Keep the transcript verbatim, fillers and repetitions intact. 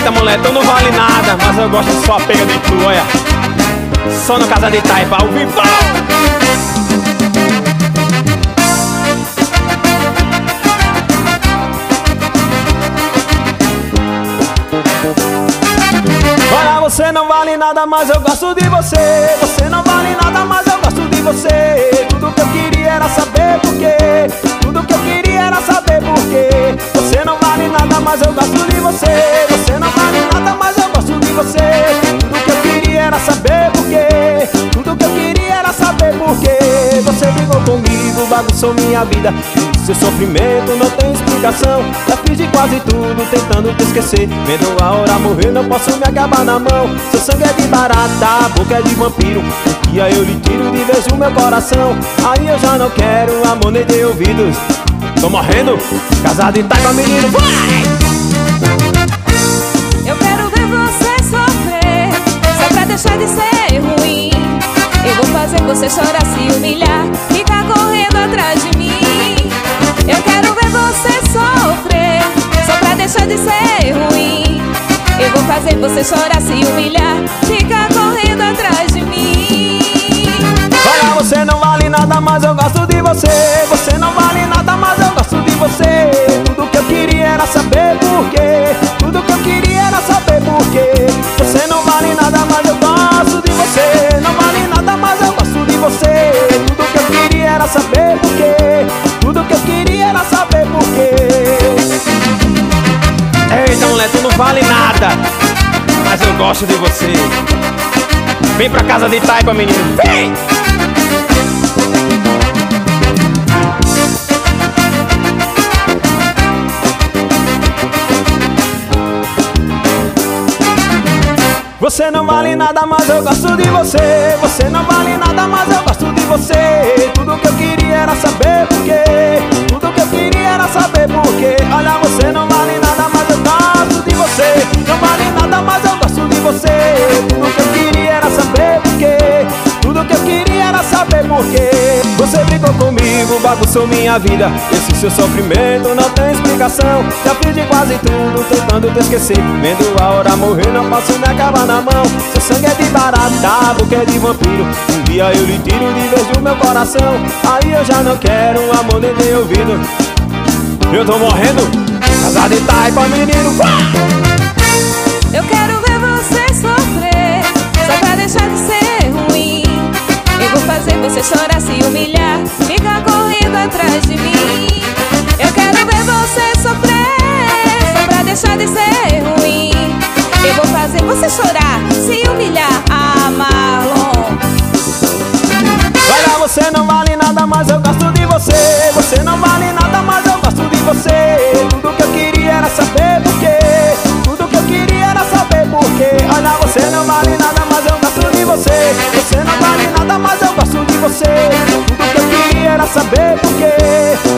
Eita, mulher, tu não vale nada, mas eu gosto de sua pega de tu, olha. Só no Casa de Taipa, ao vivo. Olha, você não vale nada, mas eu gosto de você. Você não vale nada, mas eu gosto de você. Tudo que eu queria era saber por quê. Tudo que eu queria era saber por quê. Você não vale nada, mas eu gosto de você. Você não vale nada, mas eu gosto de você. Tudo que eu queria era saber por quê. Tudo que eu queria era saber por quê. Você brigou comigo, bagunçou minha vida. Seu sofrimento não tem explicação. Já fiz de quase tudo tentando te esquecer. Vendo a hora morrer, não posso me acabar na mão. Seu sangue é de barata, a boca é de vampiro. E aí eu lhe tiro de vez o meu coração. Aí eu já não quero amor nem de ouvidos. Tô morrendo, casado e tá com a menina. Vai! Eu quero ver você sofrer, só pra deixar de ser ruim. Eu vou fazer você chorar, se humilhar, ficar correndo atrás de mim. Eu quero ver você sofrer, só pra deixar de ser ruim. Eu vou fazer você chorar, se humilhar, ficar correndo atrás de mim. Olha, você não vale nada, mas eu gosto de você. Você não vale nada, mas eu gosto de você. Tudo que eu queria era saber por quê. Tudo que eu queria era saber por quê. Você não vale nada, mas eu gosto de você. Não vale nada, mas eu gosto de você. Tudo que eu queria era saber por quê. Tudo que eu queria era saber por quê. Eita, mulher, tu não vale nada, mas eu gosto de você. Vem pra Casa de Taipa, menino, vem! Você não vale nada, mas eu gosto de você. Você não vale nada, mas eu gosto de você. Tudo que eu queria era saber por quê. Tudo que eu queria era saber por quê. Olha, você não vale nada, mas eu gosto de você. Não vale nada, mas eu gosto de você. Tudo que eu queria era saber por quê. Tudo que eu queria era saber por quê. Você brigou comigo, bagunçou minha vida. Esse seu sofrimento não tem explicação. Já fiz de quase tudo tentando te esquecer. Vendo a hora morrer, não posso me acabar na mão. Seu sangue é de barata, a boca é de vampiro. Um dia eu lhe tiro de vez do meu coração. Aí eu já não quero um amor nem de ouvido. Eu tô morrendo, Casa de Taipa, menino. Eu quero ver você sofrer, só pra deixar de ser ruim. Eu vou fazer você chorar, se humilhar, ficar correndo atrás de mim. Eu quero ver você sofrer, só pra deixar de ser ruim. Eu vou fazer você chorar, se humilhar, ah, Marlon. Olha, você não vale nada, mas eu gosto de você. Você não vale nada, mas eu gosto de você. Tudo que eu queria era saber por quê. Tudo que eu queria era saber por quê. Olha, você não vale nada, mas eu gosto de você. Você não vale nada, mas eu gosto de você. Tudo que eu queria era saber por quê.